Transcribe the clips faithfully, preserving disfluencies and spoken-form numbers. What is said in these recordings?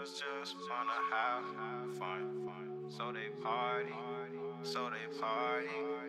girls just wanna have fun, fun. So they party, so they party.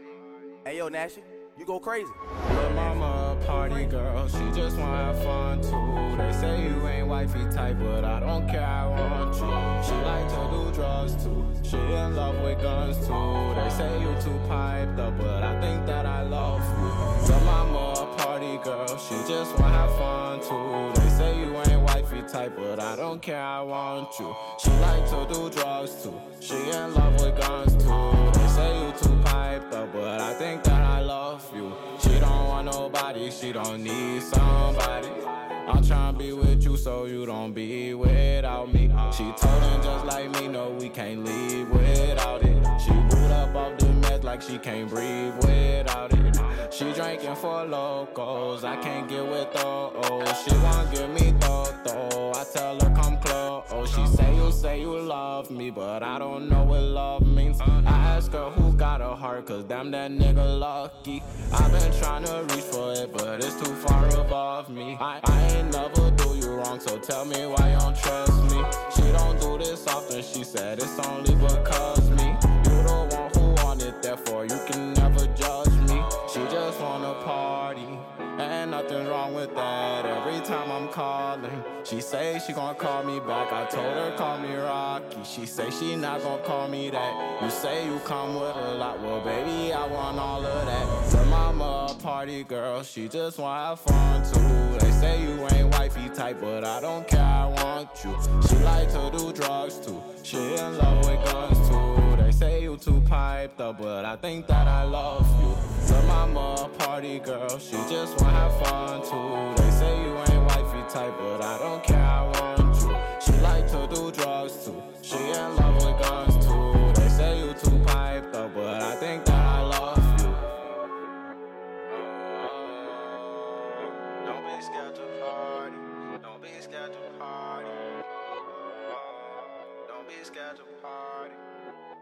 Hey yo, Nashy, you go crazy. Lil' mama a party girl, she just wanna have fun too. They say you ain't wifey type, but I don't care, I want you. She like to do drugs too, she in love with guns too. They say you too piped up, but I think that I love you. Lil' mama a party girl, she just wanna have fun too. They say you ain't wifey type, but I don't care, I want you. She like to do drugs too, she in love with guns too. They say you too piped up, but I think that I love you. She don't want nobody, she don't need somebody. I'm tryna be with you so you don't be without me. She told him just like me, no, we can't leave without it. She boot up off the meds like she can't breathe without it. She drinking for locals, I can't get with those. She won't give me though, I tell her come close. She say you say you love me, but I don't know what love means. I ask her who got a heart, cause damn that nigga lucky. I've been trying to reach for it, but it's too far above me. I, I ain't never do you wrong, so tell me why you don't trust me. She don't do this often, she said it's only because me. You the one who want it, therefore you can never judge me. She just wanna party, and nothing wrong with that. Every time I'm calling, she say she gon' call me back. I told her call me Rocky, she say she not gon' call me that. You say you come with a lot, well baby I want all of that. Her mama a party girl, she just wanna have fun too. They say you ain't wifey type, but I don't care, I want you. She like to do drugs too, she in love with guns too. They say you too piped up, but I think that I love you. Her mama a party girl, she just wanna have fun too. They say you ain't wifey type, but I don't care, I want you. She like to do drugs too, she in love with guns too. They say you too piped up, but I think that I love you. Don't be scared to party, don't be scared to party. Don't be scared to party.